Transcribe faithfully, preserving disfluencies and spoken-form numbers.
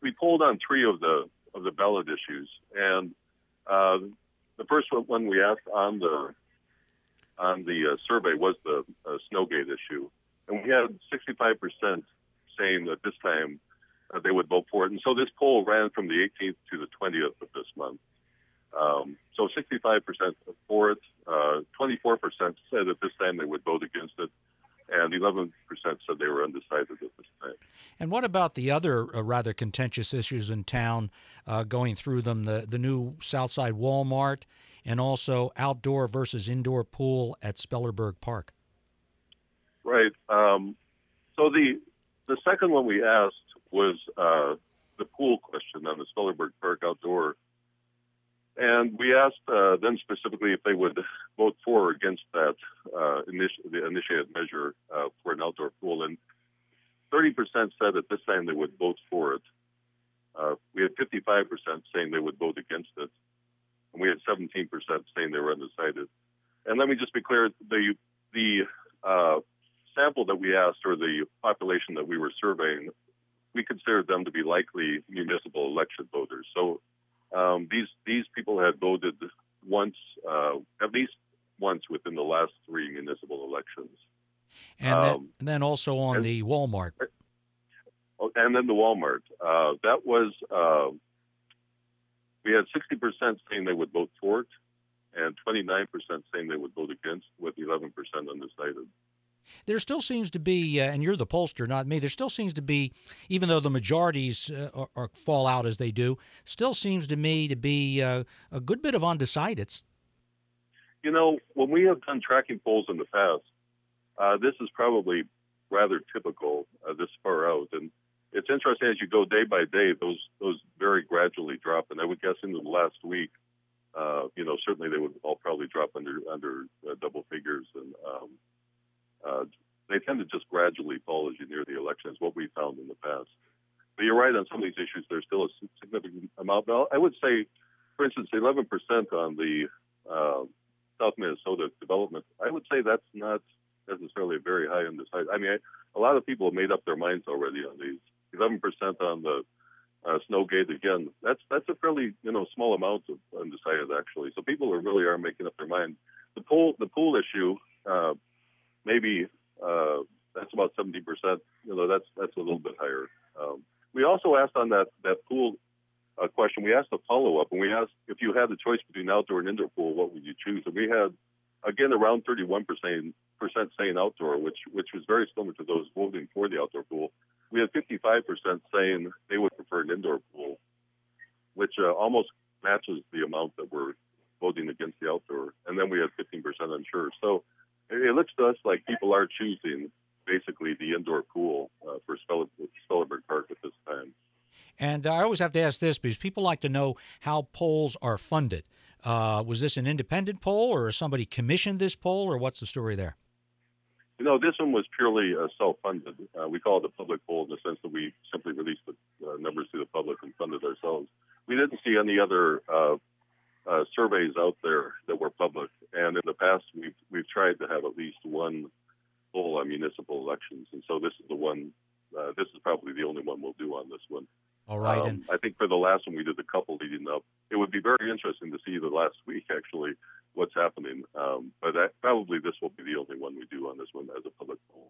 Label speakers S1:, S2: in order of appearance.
S1: we polled on three of the of the ballot issues, and uh, the first one we asked on the on the uh, survey was the uh, Snowgate issue, and we had sixty-five percent saying that this time uh, they would vote for it. And so this poll ran from the eighteenth to the twentieth of this month. Um, so sixty-five percent for it, uh, twenty-four percent said that this time they would vote against it, and eleven percent said they were undecided at this time.
S2: And what about the other uh, rather contentious issues in town, uh, going through them, the, the new Southside Walmart and also outdoor versus indoor pool at Spellerberg Park?
S1: Right. Um, so the the second one we asked was uh, the pool question on the Spellerberg Park outdoor. And we asked uh, them specifically if they would vote for or against that uh, initi- the initiated measure uh, for an outdoor pool. And thirty percent said that this time they would vote for it. Uh, we had fifty-five percent saying they would vote against it. And we had seventeen percent saying they were undecided. And let me just be clear, the, the uh, sample that we asked, or the population that we were surveying, we considered them to be likely municipal election voters. So Um, these these people had voted once, uh, at least once within the last three municipal elections.
S2: And,
S1: um,
S2: then, and then also on
S1: and,
S2: the Walmart.
S1: And then the Walmart. Uh, that was, uh, we had sixty percent saying they would vote for it, and twenty-nine percent saying they would vote against, with eleven percent undecided.
S2: There still seems to be, uh, and you're the pollster, not me, there still seems to be, even though the majorities uh, are, are fall out as they do, still seems to me to be uh, a good bit of undecideds.
S1: You know, when we have done tracking polls in the past, uh, this is probably rather typical uh, this far out. And it's interesting, as you go day by day, those those very gradually drop. And I would guess into the last week, uh, you know, certainly they would all probably drop under, under uh, double figures. And um, Uh, they tend to just gradually fall as you near the election, is what we found in the past. But you're right on some of these issues. There's still a significant amount. Now, I would say, for instance, eleven percent on the uh, South Minnesota development, I would say that's not necessarily very high undecided. I mean, I, a lot of people have made up their minds already on these. eleven percent on the uh, Snowgate, again, that's that's a fairly, you know, small amount of undecided, actually. So people are really are making up their mind. The pool, the pool issue, uh, maybe uh, that's about seventy percent. You know, that's that's a little bit higher. Um, we also asked on that that pool uh, question. We asked a follow up, and we asked if you had the choice between outdoor and indoor pool, what would you choose? And we had again around thirty-one percent percent saying outdoor, which which was very similar to those voting for the outdoor pool. We had fifty-five percent saying they would prefer an indoor pool, which uh, almost matches the amount that were voting against the outdoor. And then we had fifteen percent unsure. So it looks to us like people are choosing basically the indoor pool uh, for Spellerberg Park at this time.
S2: And I always have to ask this because people like to know how polls are funded. Uh, was this an independent poll, or somebody commissioned this poll, or what's the story there?
S1: You know, this one was purely uh, self-funded. Uh, we call it a public poll in the sense that we simply released the uh, numbers to the public and funded ourselves. We didn't see any other uh, Uh, surveys out there that were public, and in the past we've we've tried to have at least one poll on municipal elections, and so this is the one. Uh, this is probably the only one we'll do on this one.
S2: All right,
S1: um,
S2: and
S1: I think for the last one we did a couple leading up. It would be very interesting to see the last week actually what's happening, um, but that, probably this will be the only one we do on this one as a public poll.